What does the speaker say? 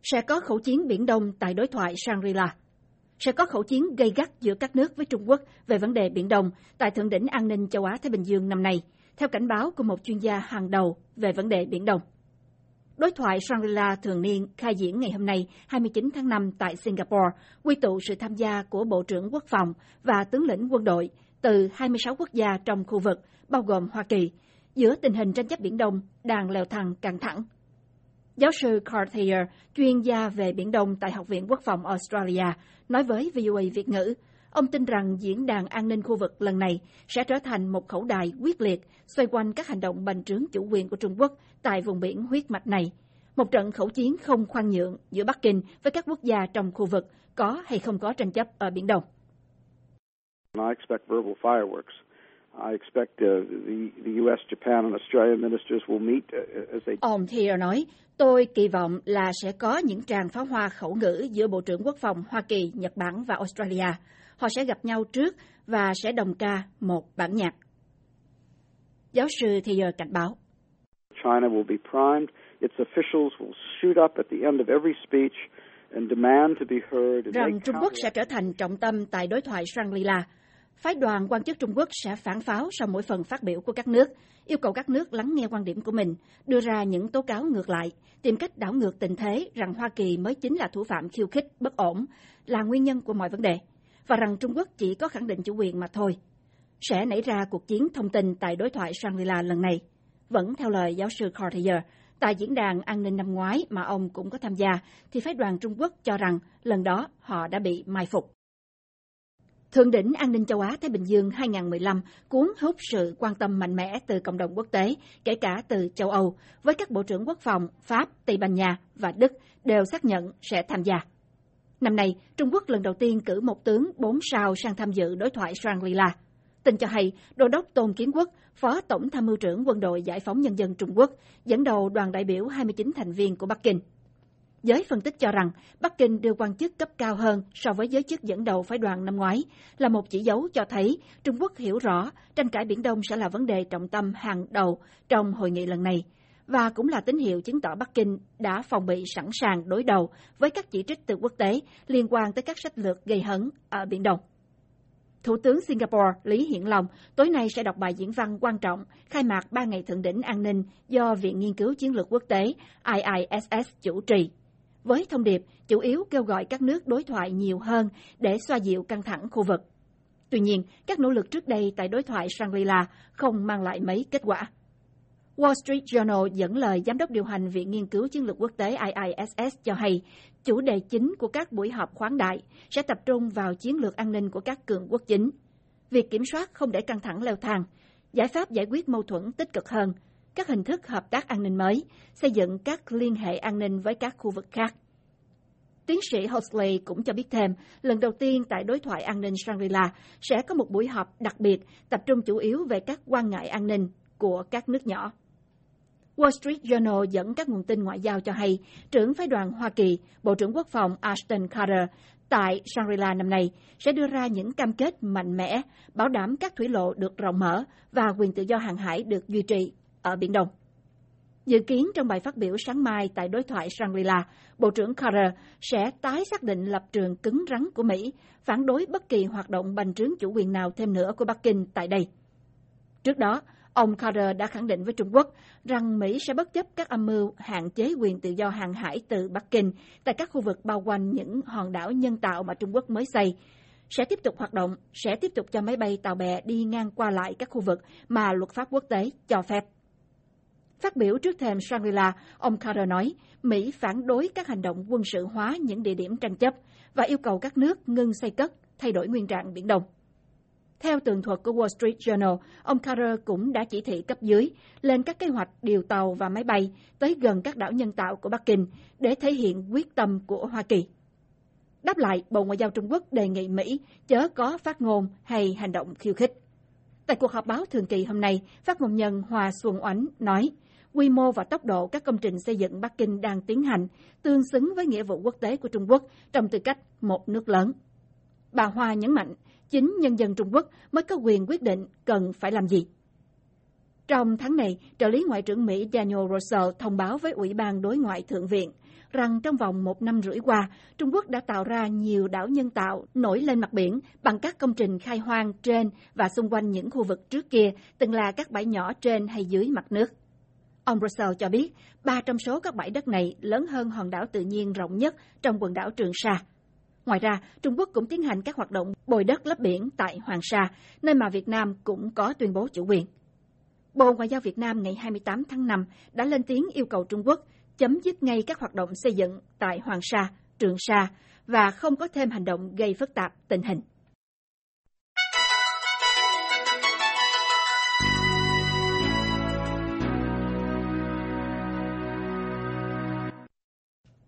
Sẽ có khẩu chiến Biển Đông tại đối thoại Shangri-La. Sẽ có khẩu chiến gay gắt giữa các nước với Trung Quốc về vấn đề Biển Đông tại Thượng đỉnh An ninh Châu Á-Thái Bình Dương năm nay, theo cảnh báo của một chuyên gia hàng đầu về vấn đề Biển Đông. Đối thoại Shangri-La thường niên khai diễn ngày hôm nay, 29 tháng 5 tại Singapore, quy tụ sự tham gia của Bộ trưởng Quốc phòng và tướng lĩnh quân đội từ 26 quốc gia trong khu vực, bao gồm Hoa Kỳ, giữa tình hình tranh chấp Biển Đông đang leo thang căng thẳng. Giáo sư Carl Thayer, chuyên gia về Biển Đông tại Học viện Quốc phòng Australia, nói với VOA Việt ngữ, ông tin rằng diễn đàn an ninh khu vực lần này sẽ trở thành một khẩu đài quyết liệt xoay quanh các hành động bành trướng chủ quyền của Trung Quốc tại vùng biển huyết mạch này. Một trận khẩu chiến không khoan nhượng giữa Bắc Kinh với các quốc gia trong khu vực có hay không có tranh chấp ở Biển Đông. I expect verbal fireworks. I expect the US, Japan and Australia ministers will meet as they... Ông Thayer nói, tôi kỳ vọng là sẽ có những tràng pháo hoa khẩu ngữ giữa Bộ trưởng Quốc phòng Hoa Kỳ, Nhật Bản và Australia. Họ sẽ gặp nhau trước và sẽ đồng ca một bản nhạc. Giáo sư Thayer cảnh báo. China will be primed. Its officials will shoot up at the end of every speech and demand to be heard. Rằng Trung Quốc sẽ trở thành trọng tâm tại đối thoại Shangri-La. Phái đoàn quan chức Trung Quốc sẽ phản pháo sau mỗi phần phát biểu của các nước, yêu cầu các nước lắng nghe quan điểm của mình, đưa ra những tố cáo ngược lại, tìm cách đảo ngược tình thế rằng Hoa Kỳ mới chính là thủ phạm khiêu khích, bất ổn, là nguyên nhân của mọi vấn đề, và rằng Trung Quốc chỉ có khẳng định chủ quyền mà thôi. Sẽ nảy ra cuộc chiến thông tin tại đối thoại Shangri-La lần này. Vẫn theo lời giáo sư Carl Thayer, tại diễn đàn an ninh năm ngoái mà ông cũng có tham gia, thì phái đoàn Trung Quốc cho rằng lần đó họ đã bị mai phục. Thượng đỉnh An ninh Châu Á-Thái Bình Dương 2015 cuốn hút sự quan tâm mạnh mẽ từ cộng đồng quốc tế, kể cả từ châu Âu, với các bộ trưởng quốc phòng Pháp, Tây Ban Nha và Đức đều xác nhận sẽ tham gia. Năm nay, Trung Quốc lần đầu tiên cử một tướng 4 sao sang tham dự đối thoại Shangri-La. Tin cho hay, Đô đốc Tôn Kiến Quốc, Phó Tổng tham mưu trưởng Quân đội Giải phóng Nhân dân Trung Quốc, dẫn đầu đoàn đại biểu 29 thành viên của Bắc Kinh. Giới phân tích cho rằng Bắc Kinh đưa quan chức cấp cao hơn so với giới chức dẫn đầu phái đoàn năm ngoái là một chỉ dấu cho thấy Trung Quốc hiểu rõ tranh cãi Biển Đông sẽ là vấn đề trọng tâm hàng đầu trong hội nghị lần này, và cũng là tín hiệu chứng tỏ Bắc Kinh đã phòng bị sẵn sàng đối đầu với các chỉ trích từ quốc tế liên quan tới các sách lược gây hấn ở Biển Đông. Thủ tướng Singapore Lý Hiển Long tối nay sẽ đọc bài diễn văn quan trọng khai mạc 3 ngày thượng đỉnh an ninh do Viện Nghiên cứu Chiến lược Quốc tế IISS chủ trì, với thông điệp chủ yếu kêu gọi các nước đối thoại nhiều hơn để xoa dịu căng thẳng khu vực. Tuy nhiên, các nỗ lực trước đây tại đối thoại Shangri-La không mang lại mấy kết quả. Wall Street Journal dẫn lời Giám đốc điều hành Viện Nghiên cứu Chiến lược Quốc tế IISS cho hay, chủ đề chính của các buổi họp khoáng đại sẽ tập trung vào chiến lược an ninh của các cường quốc chính, việc kiểm soát không để căng thẳng leo thang, giải pháp giải quyết mâu thuẫn tích cực hơn, các hình thức hợp tác an ninh mới, xây dựng các liên hệ an ninh với các khu vực khác. Tiến sĩ Hosley cũng cho biết thêm, lần đầu tiên tại đối thoại an ninh Shangri-La sẽ có một buổi họp đặc biệt tập trung chủ yếu về các quan ngại an ninh của các nước nhỏ. Wall Street Journal dẫn các nguồn tin ngoại giao cho hay, trưởng phái đoàn Hoa Kỳ, Bộ trưởng Quốc phòng Ashton Carter tại Shangri-La năm nay sẽ đưa ra những cam kết mạnh mẽ, bảo đảm các thủy lộ được rộng mở và quyền tự do hàng hải được duy trì ở Biển Đông. Dự kiến trong bài phát biểu sáng mai tại đối thoại Shangri-La, Bộ trưởng Carter sẽ tái xác định lập trường cứng rắn của Mỹ, phản đối bất kỳ hoạt động bành trướng chủ quyền nào thêm nữa của Bắc Kinh tại đây. Trước đó, ông Carter đã khẳng định với Trung Quốc rằng Mỹ sẽ bất chấp các âm mưu hạn chế quyền tự do hàng hải từ Bắc Kinh tại các khu vực bao quanh những hòn đảo nhân tạo mà Trung Quốc mới xây, sẽ tiếp tục hoạt động, sẽ tiếp tục cho máy bay tàu bè đi ngang qua lại các khu vực mà luật pháp quốc tế cho phép. Phát biểu trước thềm Shangri-La, ông Carter nói Mỹ phản đối các hành động quân sự hóa những địa điểm tranh chấp và yêu cầu các nước ngưng xây cất, thay đổi nguyên trạng Biển Đông. Theo tường thuật của Wall Street Journal, ông Carter cũng đã chỉ thị cấp dưới lên các kế hoạch điều tàu và máy bay tới gần các đảo nhân tạo của Bắc Kinh để thể hiện quyết tâm của Hoa Kỳ. Đáp lại, Bộ Ngoại giao Trung Quốc đề nghị Mỹ chớ có phát ngôn hay hành động khiêu khích. Tại cuộc họp báo thường kỳ hôm nay, phát ngôn nhân Hoa Xuân Oánh nói, quy mô và tốc độ các công trình xây dựng Bắc Kinh đang tiến hành tương xứng với nghĩa vụ quốc tế của Trung Quốc trong tư cách một nước lớn. Bà Hoa nhấn mạnh, chính nhân dân Trung Quốc mới có quyền quyết định cần phải làm gì. Trong tháng này, trợ lý Ngoại trưởng Mỹ Daniel Russell thông báo với Ủy ban Đối ngoại Thượng viện rằng trong vòng 1 năm rưỡi qua, Trung Quốc đã tạo ra nhiều đảo nhân tạo nổi lên mặt biển bằng các công trình khai hoang trên và xung quanh những khu vực trước kia từng là các bãi nhỏ trên hay dưới mặt nước. Ông Russell cho biết, 3 trong số các bãi đất này lớn hơn hòn đảo tự nhiên rộng nhất trong quần đảo Trường Sa. Ngoài ra, Trung Quốc cũng tiến hành các hoạt động bồi đất lấp biển tại Hoàng Sa, nơi mà Việt Nam cũng có tuyên bố chủ quyền. Bộ Ngoại giao Việt Nam ngày 28 tháng 5 đã lên tiếng yêu cầu Trung Quốc chấm dứt ngay các hoạt động xây dựng tại Hoàng Sa, Trường Sa và không có thêm hành động gây phức tạp tình hình.